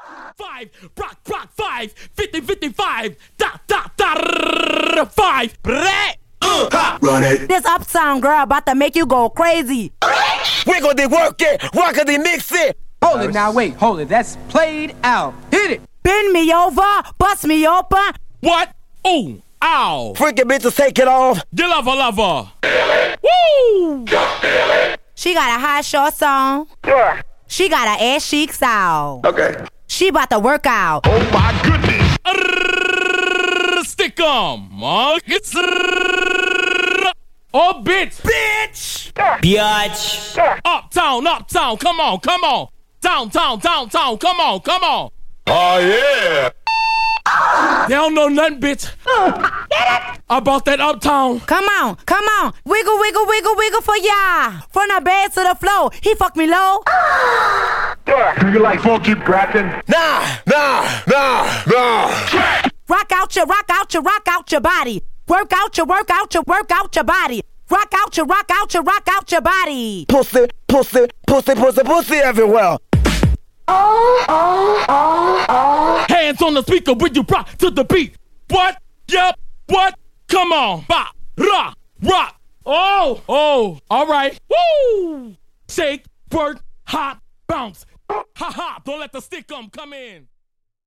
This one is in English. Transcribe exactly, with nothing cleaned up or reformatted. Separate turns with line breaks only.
Five, rock, rock, five, fifty, fifty-five, da, da, da, five,
Bre- uh, ha. Run it.
This uptown girl about to make you go crazy.
Wiggle the work it, rock the mix it.
Hold it now, wait, hold it. That's played out. Hit it.
Bend me over, bust me open.
What? Ooh, ow.
Freaking bitches take it off.
You lover, lover. Woo!
She got a high shorts on.
Sure.
She got an ass chic style.
Okay.
She about to work out.
Oh my goodness.
Stick 'em. Oh, bitch.
Bitch.
Biatch. Uptown, uptown. Come on, come on. Downtown, downtown. Come on, come on.
Oh yeah.
They don't know nothing, bitch. About that uptown.
Come on, come on. Wiggle, wiggle, wiggle, wiggle for ya. From the bed to the floor. He fucked me low.
Sure. Do you like funky rapping?
Nah, nah, nah, nah.
Rock out your, rock out your, rock out your body. Work out your, work out your, work out your body. Rock out your, rock out your, rock out your body.
Pussy, pussy, pussy, pussy, pussy everywhere.
Oh, oh, oh, oh.
Hands on the speaker when you rock to the beat. What? Yep. What? Come on. Bop. Rock. Rock. Oh. Oh. All right. Woo. Shake. Work. Hop. Bounce. Ha ha. Don't let the stick 'em come in.